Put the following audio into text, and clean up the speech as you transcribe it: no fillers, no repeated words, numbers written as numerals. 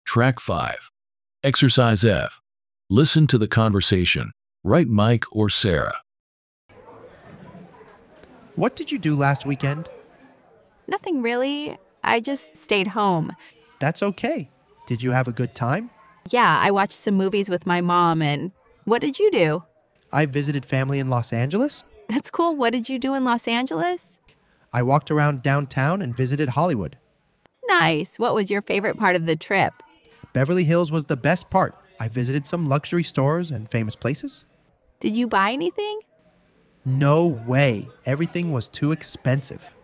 Track 5. Exercise F. Listen to the conversation. Write Mike or Sarah. What did you do last weekend? Nothing really. I just stayed home. That's okay. Did you have a good time? Yeah, I watched some movies with my mom, and what did you do? I visited family in Los Angeles. That's cool. What did you do in Los Angeles? I walked around downtown and visited Hollywood. Nice. What was your favorite part of the trip? Beverly Hills was the best part. I visited some luxury stores and famous places. Did you buy anything? No way. Everything was too expensive.